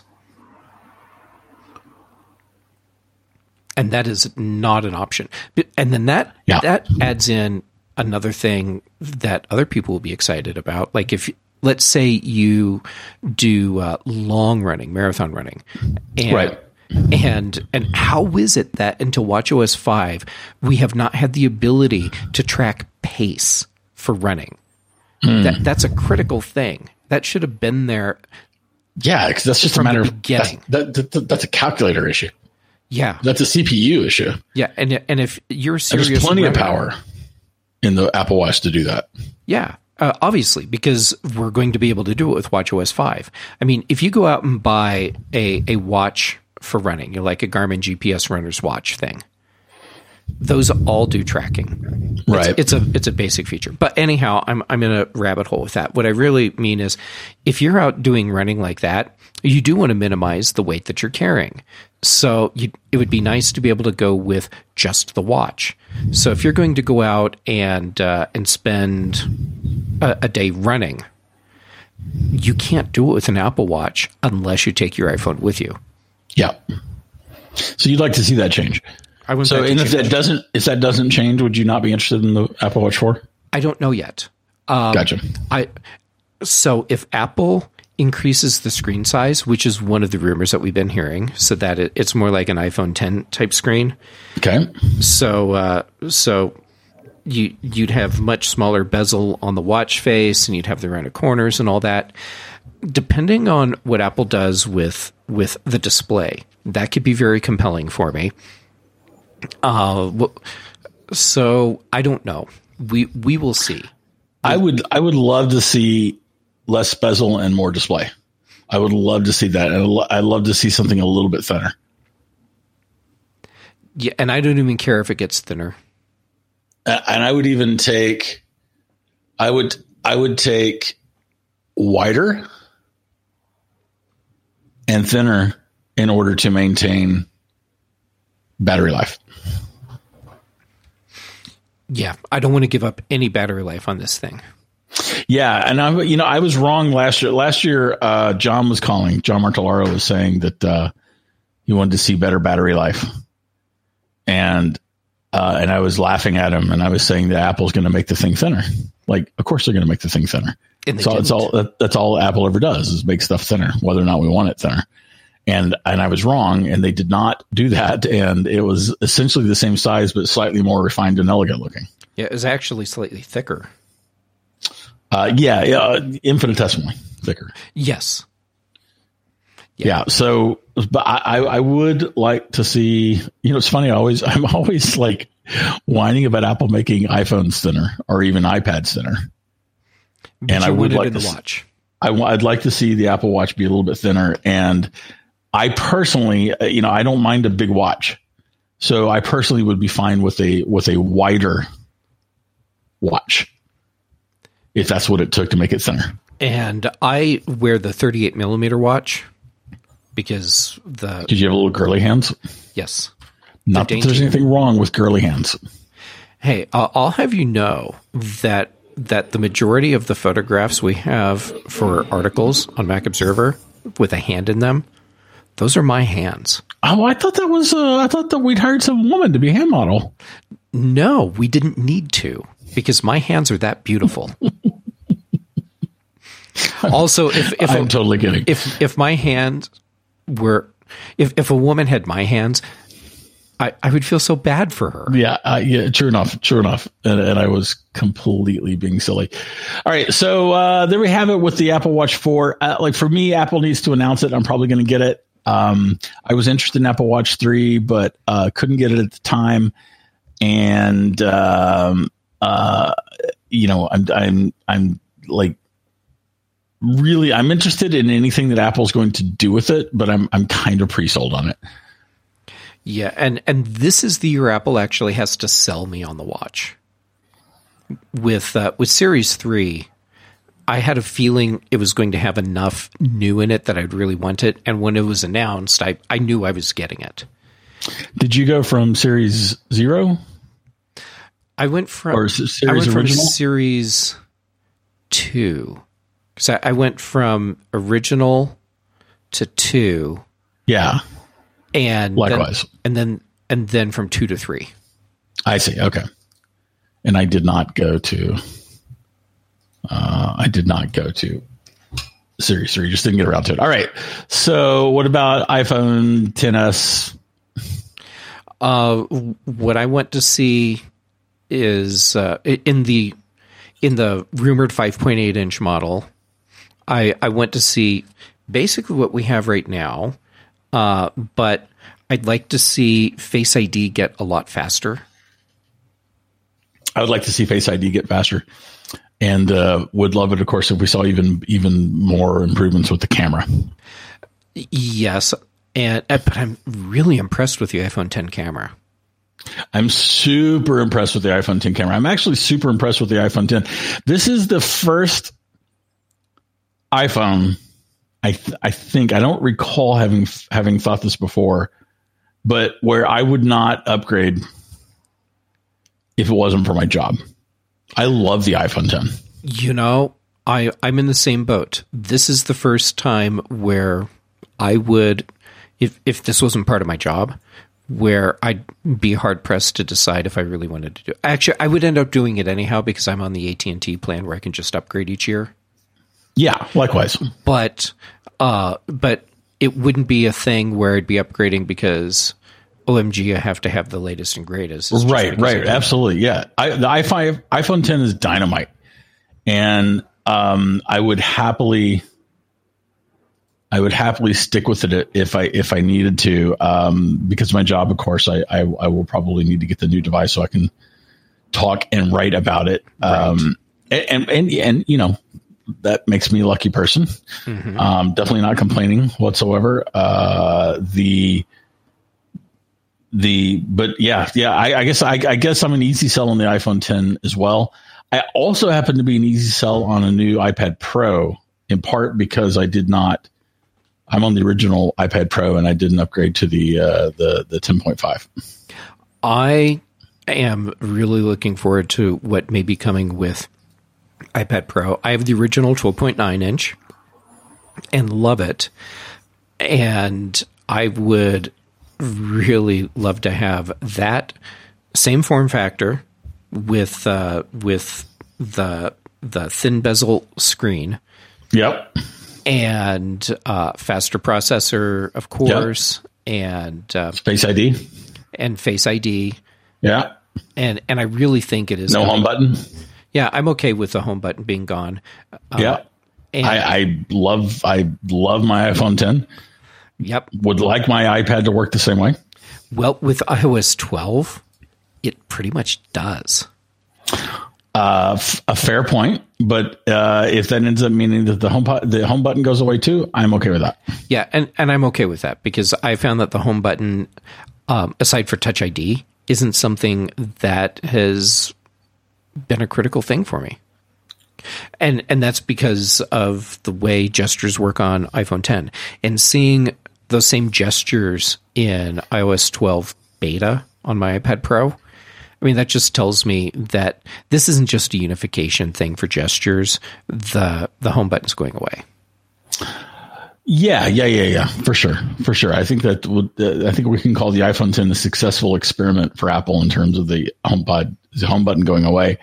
And that is not an option. And then that adds in another thing that other people will be excited about. Like if, let's say you do long running, marathon running. And, right. And how is it that until watchOS 5, we have not had the ability to track pace for running? That's a critical thing. That should have been there. Yeah, because that's just a matter of getting. That's a calculator issue. Yeah, that's a CPU issue. Yeah, and if you're serious, there's plenty of power in the Apple Watch to do that. Yeah, obviously, because we're going to be able to do it with watchOS 5. I mean, if you go out and buy a watch for running, like a Garmin GPS runner's watch thing, those all do tracking. Right. It's a basic feature. But anyhow, I'm in a rabbit hole with that. What I really mean is, if you're out doing running like that, you do want to minimize the weight that you're carrying. So it would be nice to be able to go with just the watch. So if you're going to go out and spend a day running, you can't do it with an Apple Watch unless you take your iPhone with you. Yeah. So you'd like to see that change. If that doesn't change, would you not be interested in the Apple Watch 4? I don't know yet. Gotcha. So if Apple increases the screen size, which is one of the rumors that we've been hearing, so that it's more like an iPhone 10 type screen. Okay. So you'd have much smaller bezel on the watch face, and you'd have the rounded corners and all that. Depending on what Apple does with the display, that could be very compelling for me. So I don't know. We will see. I would love to see less bezel and more display. I would love to see that. And I'd love to see something a little bit thinner. Yeah, and I don't even care if it gets thinner. And I would even take, I would take wider and thinner in order to maintain battery life. Yeah, I don't want to give up any battery life on this thing. Yeah, and I was wrong last year. Last year, John Martellaro was saying that he wanted to see better battery life, and I was laughing at him, and I was saying that Apple's going to make the thing thinner. Like, of course they're going to make the thing thinner. That's all Apple ever does is make stuff thinner, whether or not we want it thinner. And I was wrong, and they did not do that. And it was essentially the same size, but slightly more refined and elegant looking. Yeah, it was actually slightly thicker. Infinitesimally thicker. Yes. Yeah. So, but I would like to see, it's funny. I'm always like whining about Apple making iPhones thinner or even iPads thinner. But and I would like the watch. I'd like to see the Apple Watch be a little bit thinner. And I personally, I don't mind a big watch. So I personally would be fine with a wider watch if that's what it took to make it thinner. And I wear the 38 millimeter watch because Did you have a little girly hands? Yes. Not that there's anything wrong with girly hands. Hey, I'll have you know that the majority of the photographs we have for articles on Mac Observer with a hand in them, those are my hands. Oh, I thought that we'd hired some woman to be a hand model. No, we didn't need to because my hands are that beautiful. Also, if I'm totally kidding. If my hands were, if a woman had my hands, I would feel so bad for her. Yeah. True enough. And I was completely being silly. All right. So, there we have it with the Apple Watch 4. Like for me, Apple needs to announce it. I'm probably going to get it. I was interested in Apple Watch 3, but, couldn't get it at the time. And, I'm like, really, I'm interested in anything that Apple's going to do with it, but I'm kind of pre-sold on it. Yeah, and this is the year Apple actually has to sell me on the watch. With Series 3, I had a feeling it was going to have enough new in it that I'd really want it, and when it was announced, I knew I was getting it. Did you go from Series 0? I went from Series 2. Because I went from original to 2. Yeah. And likewise. Then from 2 to 3. I see. Okay. And I did not go to Series 3. Just didn't get around to it. All right. So what about iPhone XS? What I want to see is in the rumored 5.8 inch model, I want to see basically what we have right now, but I'd like to see Face ID get a lot faster. I would like to see Face ID get faster, and would love it, of course, if we saw even more improvements with the camera. Yes, but I'm really impressed with the iPhone X camera. I'm super impressed with the iPhone X camera. I'm actually super impressed with the iPhone X. This is the first iPhone, I think, I don't recall having thought this before, but where I would not upgrade if it wasn't for my job. I love the iPhone X. I'm in the same boat. This is the first time where I would, if this wasn't part of my job, where I'd be hard pressed to decide if I really wanted to do it. Actually, I would end up doing it anyhow because I'm on the AT&T plan where I can just upgrade each year. Yeah, likewise. But it wouldn't be a thing where I'd be upgrading because OMG, I have to have the latest and greatest. Right. Absolutely. Yeah. The iPhone X is dynamite. And I would happily stick with it if I needed to, because of my job, of course, I will probably need to get the new device so I can talk and write about it. Right. And that makes me a lucky person. Mm-hmm. Definitely not complaining whatsoever. The I guess I'm an easy sell on the iPhone 10 as well. I also happen to be an easy sell on a new iPad Pro, in part because I'm on the original iPad Pro and I didn't upgrade to the 10.5. I am really looking forward to what may be coming with iPad Pro. I have the original 12.9 inch and love it. And I would really love to have that same form factor with the thin bezel screen. Yep. And faster processor, of course, and Face ID. And Face ID. Yeah. And I really think it is no home button. Yeah, I'm okay with the home button being gone. Yeah. I love my iPhone 10. Yep. Would like my iPad to work the same way. Well, with iOS 12, it pretty much does. A fair point, but if that ends up meaning that the home button goes away too, I'm okay with that. Yeah, and I'm okay with that because I found that the home button, aside for Touch ID, isn't something that has been a critical thing for me. And that's because of the way gestures work on iPhone 10. And seeing those same gestures in iOS 12 beta on my iPad Pro, I mean, that just tells me that this isn't just a unification thing for gestures. The home button is going away. Yeah. For sure. I think that I think we can call the iPhone 10 a successful experiment for Apple in terms of the home button going away.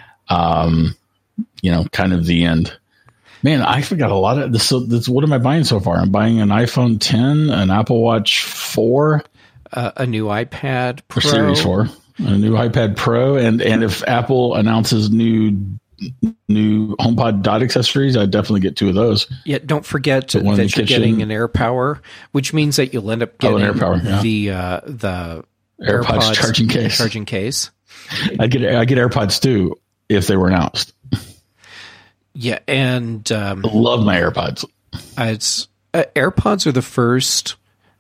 Kind of the end. Man, I forgot a lot of this. So what am I buying so far? I'm buying an iPhone 10, an Apple Watch 4, a new iPad Pro, Series 4, a new iPad Pro, and if Apple announces new HomePod dot accessories, I'd definitely get 2 of those. Yeah, don't forget that you're getting an AirPower, which means that you'll end up getting the AirPods charging case. I get AirPods too if they were announced. Yeah, and I love my AirPods. AirPods are the first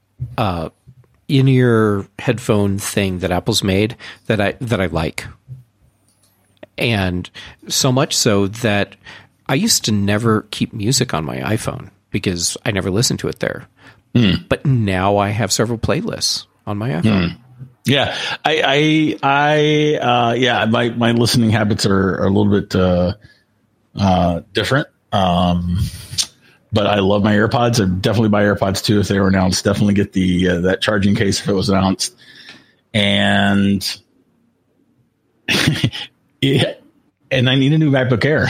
in-ear headphone thing that Apple's made that I like. And so much so that I used to never keep music on my iPhone because I never listened to it there. But now I have several playlists on my iPhone. Yeah, my listening habits are a little bit different. But I love my AirPods. I'd definitely buy AirPods too if they were announced. Definitely get the that charging case if it was announced. And and I need a new MacBook Air.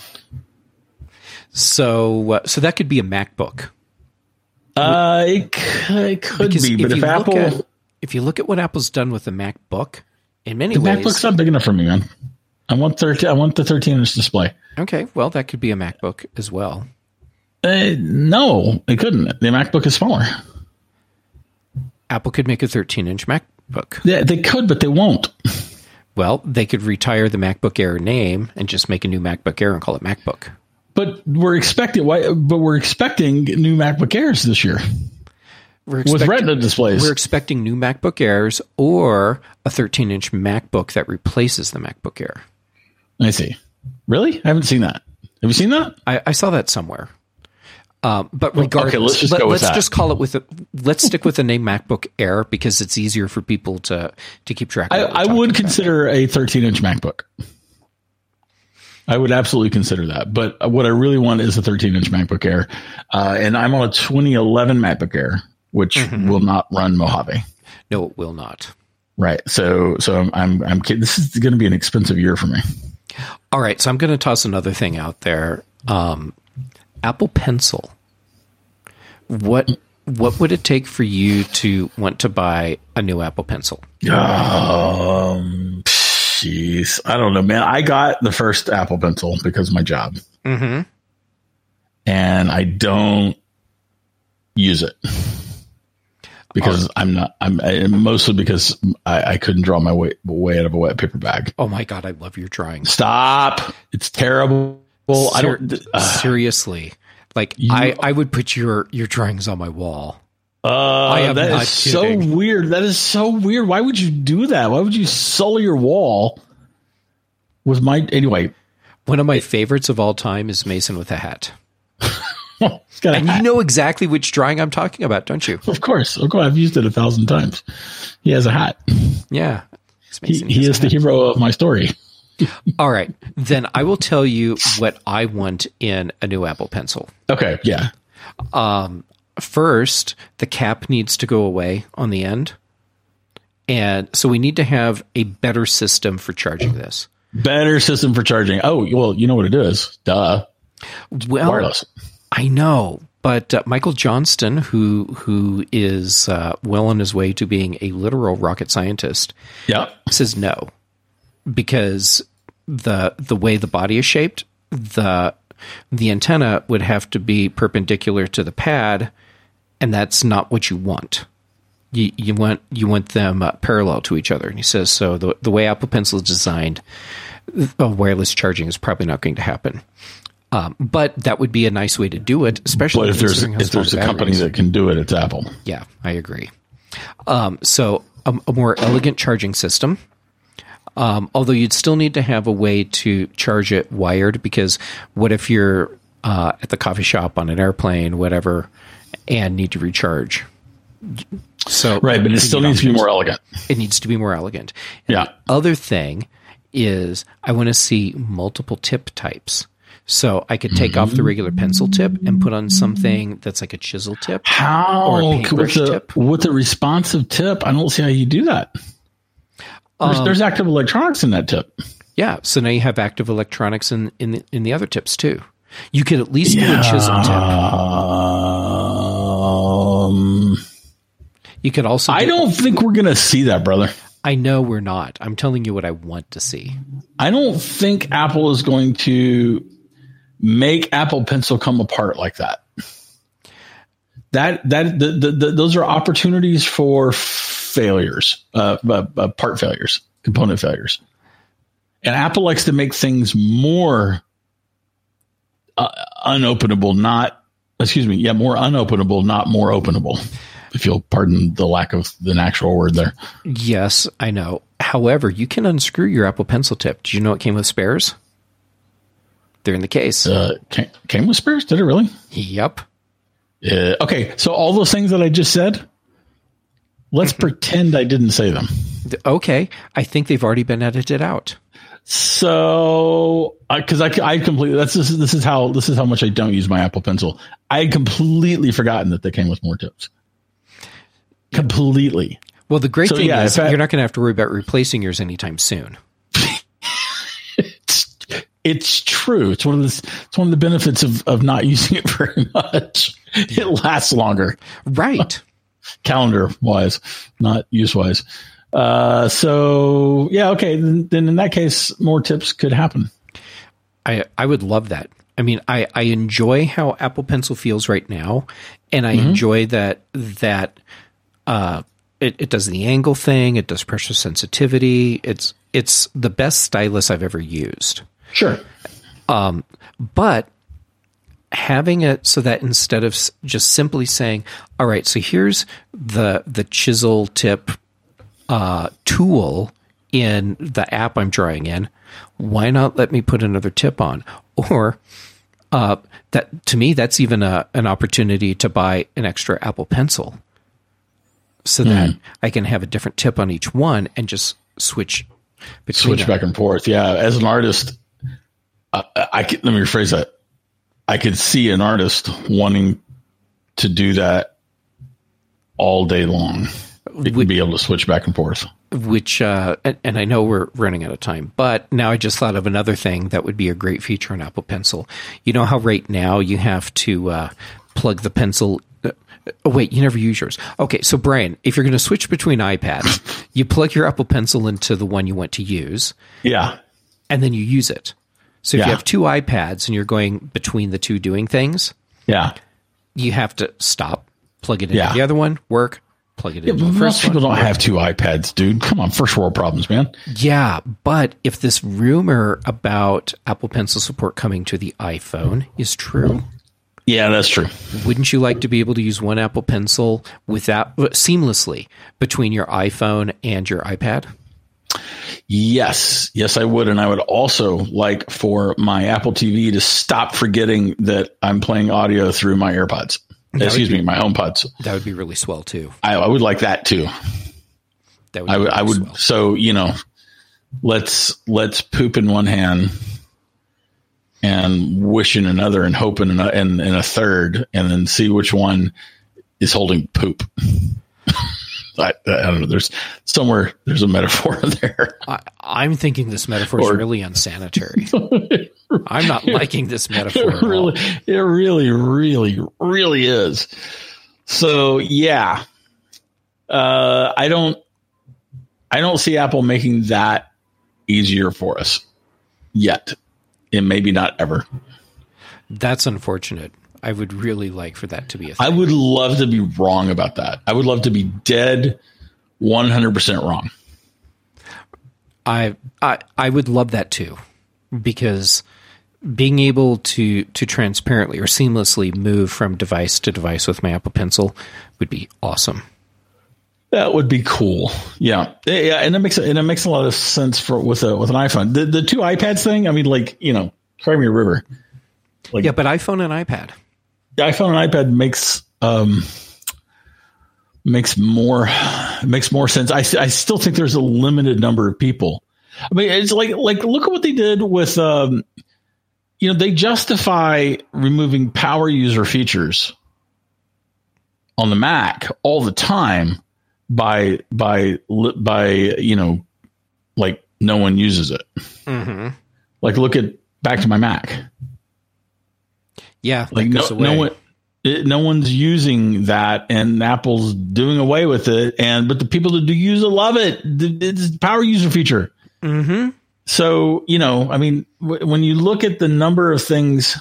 So that could be a MacBook. It could be, but if you look at what Apple's done with the MacBook, in many ways, the MacBook's not big enough for me, man. I want the 13-inch display. Okay, well, that could be a MacBook as well. No, it couldn't. The MacBook is smaller. Apple could make a 13-inch MacBook. Yeah, they could, but they won't. Well, they could retire the MacBook Air name and just make a new MacBook Air and call it MacBook. But we're expecting new MacBook Airs this year. With Retina displays. We're expecting new MacBook Airs or a 13-inch MacBook that replaces the MacBook Air. I see. Really? I haven't seen that. Have you seen that? I saw that somewhere. But regardless, okay, let's just go with that. Just call it let's stick with the name MacBook Air because it's easier for people to keep track of it. I would consider a 13-inch MacBook. I would absolutely consider that. But what I really want is a 13-inch MacBook Air. And I'm on a 2011 MacBook Air, which will not run Mojave. No, it will not. Right. So I'm kidding. This is going to be an expensive year for me. All right. So I'm going to toss another thing out there. Apple Pencil. What would it take for you to want to buy a new Apple Pencil? Jeez, I don't know, man. I got the first Apple Pencil because of my job, and I don't use it because I'm mostly because I couldn't draw my way out of a wet paper bag. Oh my God, I love your drawing. Stop! It's terrible. Seriously. Like I would put your drawings on my wall. am that not is so kidding. weird. That is so weird. Why would you do that? Why would you sully your wall with my anyway? One of my favorites of all time is Mason with a hat. It's got a And hat. you know exactly which drawing I'm talking about, don't you? Of course. I've used it 1,000 times. He has a hat. Yeah. He is the hero of my story. All right. Then I will tell you what I want in a new Apple Pencil. Okay. Yeah. First, the cap needs to go away on the end. And so we need to have a better system for charging this. Better system for charging. Oh, well, you know what it is. Duh. Well, Wireless. I know, but Michael Johnston, who is well on his way to being a literal rocket scientist, Yeah. says no, because the way the body is shaped, the antenna would have to be perpendicular to the pad, and that's not what you want. You want them parallel to each other. And he says so. The way Apple Pencil is designed, wireless charging is probably not going to happen. But that would be a nice way to do it, especially But if there's a company that can do it, it's Apple. Yeah, I agree. So a more elegant charging system. Although you'd still need to have a way to charge it wired, because what if you're at the coffee shop, on an airplane, whatever, and need to recharge? So Right, but it still needs to be more elegant. It needs to be more elegant. And Yeah. the other thing is I want to see multiple tip types. So I could take off the regular pencil tip and put on something that's like a chisel tip. Or a How paintbrush tip. with the responsive tip? I don't see how you do that. There's active electronics in that tip. Yeah. So now you have active electronics in the other tips too. You could at least do a chisel tip. You could also. I don't think we're going to see that, brother. I know we're not. I'm telling you what I want to see. I don't think Apple is going to make Apple Pencil come apart like that. Those are opportunities for failures, part failures, component failures. And Apple likes to make things more unopenable, more unopenable, not more openable. If you'll pardon the lack of the actual word there. Yes, I know. However, you can unscrew your Apple Pencil tip. Did you know it came with spares? They're in the case. Came with spares? Did it really? Yep. Okay, so all those things that I just said, let's pretend I didn't say them. Okay, I think they've already been edited out. So, because I completely this is how much I don't use my Apple Pencil. I had completely forgotten that they came with more tips. Completely. Well, the great thing is you're not going to have to worry about replacing yours anytime soon. It's true. It's one of the benefits of not using it very much. It lasts longer. Right. Calendar wise, not use wise. So yeah, okay. Then in that case, more tips could happen. I would love that. I mean, I enjoy how Apple Pencil feels right now, and I enjoy that it does the angle thing. It does pressure sensitivity. It's the best stylus I've ever used. Sure. But having it so that instead of just simply saying, all right, so here's the chisel tip tool in the app I'm drawing in, why not let me put another tip on? Or that to me, that's even an opportunity to buy an extra Apple Pencil so that I can have a different tip on each one and just switch back and forth. Yeah. As an artist, let me rephrase that. I could see an artist wanting to do that all day long. It would be able to switch back and forth. Which, and I know we're running out of time, but now I just thought of another thing that would be a great feature in Apple Pencil. You know how right now you have to plug the pencil. Oh, wait, you never use yours. Okay, so Brian, if you're going to switch between iPads, you plug your Apple Pencil into the one you want to use. Yeah. And then you use it. So if you have two iPads and you're going between the two doing things, you have to stop, plug it into the other one, work, plug it into the first one. Most people don't have two iPads, dude. Come on, first world problems, man. Yeah, but if this rumor about Apple Pencil support coming to the iPhone is true. Yeah, that's true. Wouldn't you like to be able to use one Apple Pencil without seamlessly between your iPhone and your iPad? Yes, I would. And I would also like for my Apple TV to stop forgetting that I'm playing audio through my AirPods. My HomePods. That would be really swell too. I would like that too. That would I would. Swell. So, let's poop in one hand and wish in another and hope in a third, and then see which one is holding poop. I don't know. There's a metaphor there. I'm thinking this metaphor is really unsanitary. I'm not liking this metaphor. It really is. So yeah, I don't see Apple making that easier for us yet, and maybe not ever. That's unfortunate. I would really like for that to be a thing. I would love to be wrong about that. I would love to be dead 100% wrong. I would love that too, because being able to transparently or seamlessly move from device to device with my Apple Pencil would be awesome. That would be cool. Yeah, and it makes a lot of sense with an iPhone. The two iPads thing. I mean, Cry Me a River. But iPhone and iPad. The iPhone and iPad makes more sense. I still think there's a limited number of people. I mean, it's like look at what they did with they justify removing power user features on the Mac all the time by no one uses it. Mm-hmm. Like look at Back to My Mac. Yeah, no one's using that, and Apple's doing away with it. But the people that do use it love it. It's a power user feature. Mm-hmm. So when you look at the number of things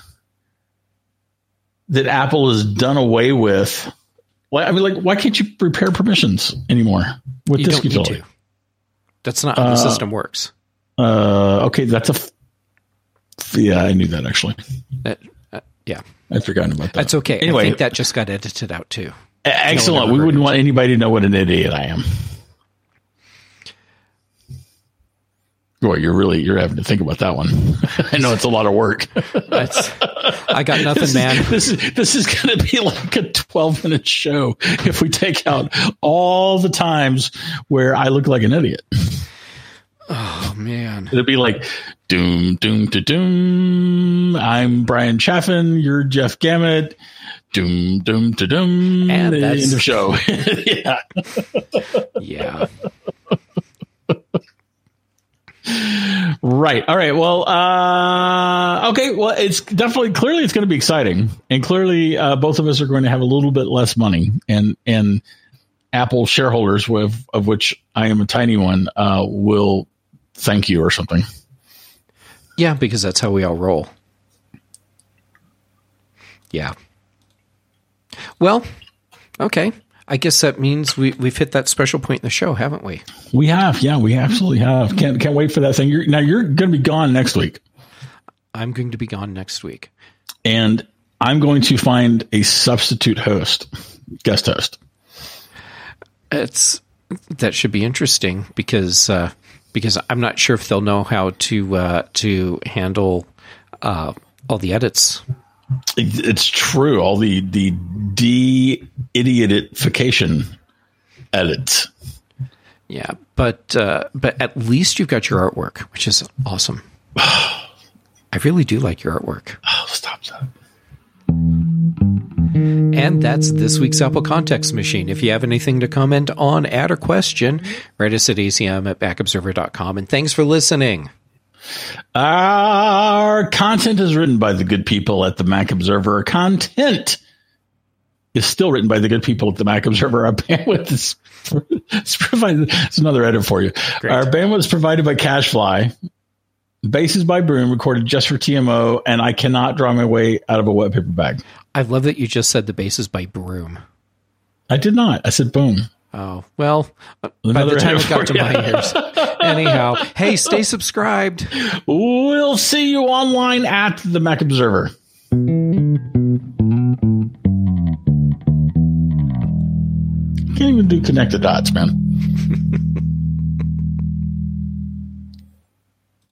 that Apple has done away with, why can't you prepare permissions anymore with this utility? That's not how the system works. Okay, I knew that actually. Yeah. I'd forgotten about that. That's okay. Anyway, I think that just got edited out too. Excellent. We wouldn't want anybody to know what an idiot I am. Boy, you're having to think about that one. I know it's a lot of work. I got nothing, man. This is going to be like a 12-minute show if we take out all the times where I look like an idiot. Oh man. It'd be like doom, doom, to doom. I'm Brian Chaffin. You're Jeff Gamet. Doom, doom, to doom. And that's in the show. Yeah. Yeah. Right. All right. Well, okay. Well, it's clearly it's going to be exciting, and clearly both of us are going to have a little bit less money, and Apple shareholders, of which I am a tiny one, will thank you or something. Yeah, because that's how we all roll. Yeah. Well, okay. I guess that means we've hit that special point in the show, haven't we? We have. Yeah, we absolutely have. Can't wait for that thing. You're going to be gone next week. I'm going to be gone next week. And I'm going to find a substitute guest host. That should be interesting because I'm not sure if they'll know how to handle all the edits. It's true. All the de-idiotification edits. Yeah, but at least you've got your artwork, which is awesome. I really do like your artwork. Oh, stop that. And that's this week's Apple Context Machine. If you have anything to comment on, add, or question, write us at acm@macobserver.com. And thanks for listening. Our content is written by the good people at the Mac Observer. Our content is still written by the good people at the Mac Observer. Our bandwidth is provided. It's another edit for you. Great. Our bandwidth is provided by CacheFly. Bases by Broom, recorded just for TMO, and I cannot draw my way out of a wet paper bag. I love that you just said the bases by Broom. I did not. I said boom. Oh, well, by the time it got to my ears. Anyhow, hey, stay subscribed. We'll see you online at the Mac Observer. can't even do connect the dots, man.